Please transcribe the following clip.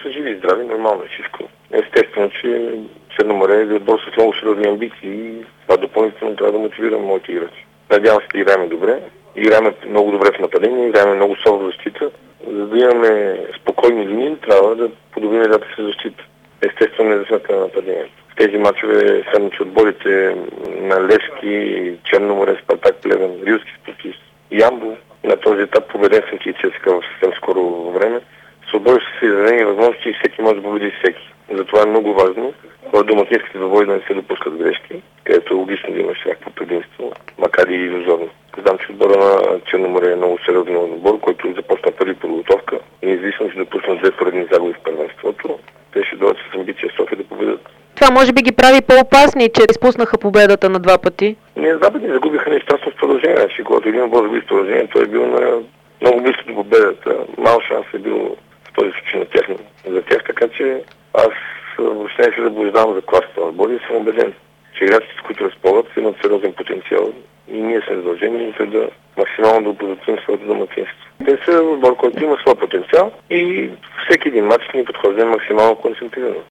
са живи и здрави, нормално е всичко. Естествено, че Черно море е отбор с много сериозни амбиции и това допълнително трябва да мотивирам моите играчи. Надявам се да играем добре. Играем много добре в нападение, играем много слабо в защита. За да имаме спокойни линии, трябва да подобрим играта си защита. Естествено, не за сметка на нападението. В тези мачове седмичи отборите на Левски, Черно море, Спартак, Плевен, Рилски спортист, Ямбол. На този етап победен съм ЦСКА в съвсем скоро време. С отбори са издадени възможности и всеки може да победи всеки. Затова е много важно в домакинските двобои да не се допускат грешки, където е логично да имаш някакво предимство, макар и иллюзорно. Знам, че отбора на Черно море е много сериозен отбор, който започна първи подготовка и независимо, че допуснат 2 поредни загуби в първенството, те ще дойдат с амбиция София да победят. Това може би ги прави по-опасни, че изпуснаха победата на 2 пъти. Не, 2 пъти загубиха нещастно в продължение. Значи, когато един отбор загуби в продължение, той е бил на много близко до победата. Мал шанс е бил в този случай за тях, така че аз въобще не се заблуждавам за класата на отбори и съм убеден, че играчите, с които разполагат, имат сериозен потенциал и ние сме задължени да максимално да оползотворим своето домакинство. Те са отбор, който има своя потенциал и всеки един мач ни подхожда максимално концентрирано.